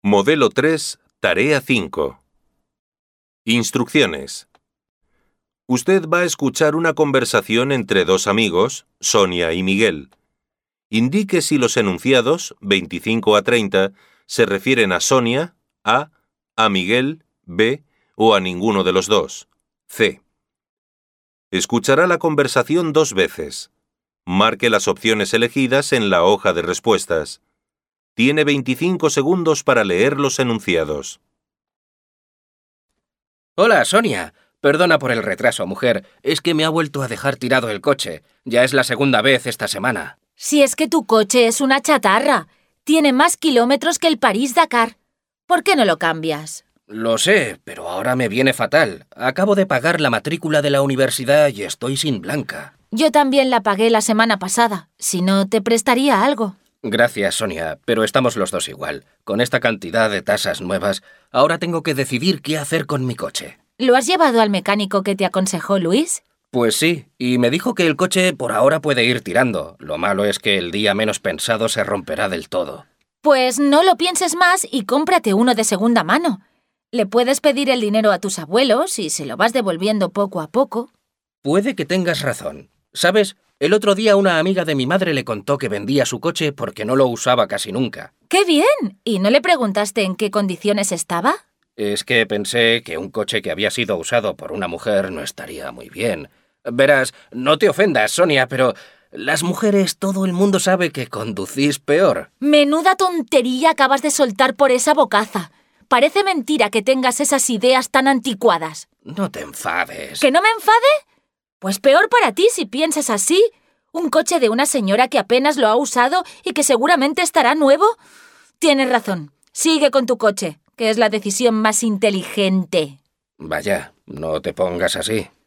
Modelo 3, Tarea 5. Instrucciones. Usted va a escuchar una conversación entre dos amigos, Sonia y Miguel. Indique si los enunciados, 25 a 30, se refieren a Sonia, A Miguel, B, o a ninguno de los dos, C. Escuchará la conversación 2 veces. Marque las opciones elegidas en la hoja de respuestas. Tiene 25 segundos para leer los enunciados. Hola, Sonia. Perdona por el retraso, mujer. Es que me ha vuelto a dejar tirado el coche. Ya es la segunda vez esta semana. Si es que tu coche es una chatarra. Tiene más kilómetros que el París-Dakar. ¿Por qué no lo cambias? Lo sé, pero ahora me viene fatal. Acabo de pagar la matrícula de la universidad y estoy sin blanca. Yo también la pagué la semana pasada. Si no, te prestaría algo. Gracias, Sonia, pero estamos los dos igual. Con esta cantidad de tasas nuevas, ahora tengo que decidir qué hacer con mi coche. ¿Lo has llevado al mecánico que te aconsejó Luis? Pues sí, y me dijo que el coche por ahora puede ir tirando. Lo malo es que el día menos pensado se romperá del todo. Pues no lo pienses más y cómprate uno de segunda mano. Le puedes pedir el dinero a tus abuelos y se lo vas devolviendo poco a poco. Puede que tengas razón. ¿Sabes? El otro día una amiga de mi madre le contó que vendía su coche porque no lo usaba casi nunca. ¡Qué bien! ¿Y no le preguntaste en qué condiciones estaba? Es que pensé que un coche que había sido usado por una mujer no estaría muy bien. Verás, no te ofendas, Sonia, pero las mujeres todo el mundo sabe que conducís peor. Menuda tontería acabas de soltar por esa bocaza. Parece mentira que tengas esas ideas tan anticuadas. No te enfades. ¿Que no me enfade? Pues peor para ti si piensas así. Un coche de una señora que apenas lo ha usado y que seguramente estará nuevo. Tienes razón. Sigue con tu coche, que es la decisión más inteligente. Vaya, no te pongas así.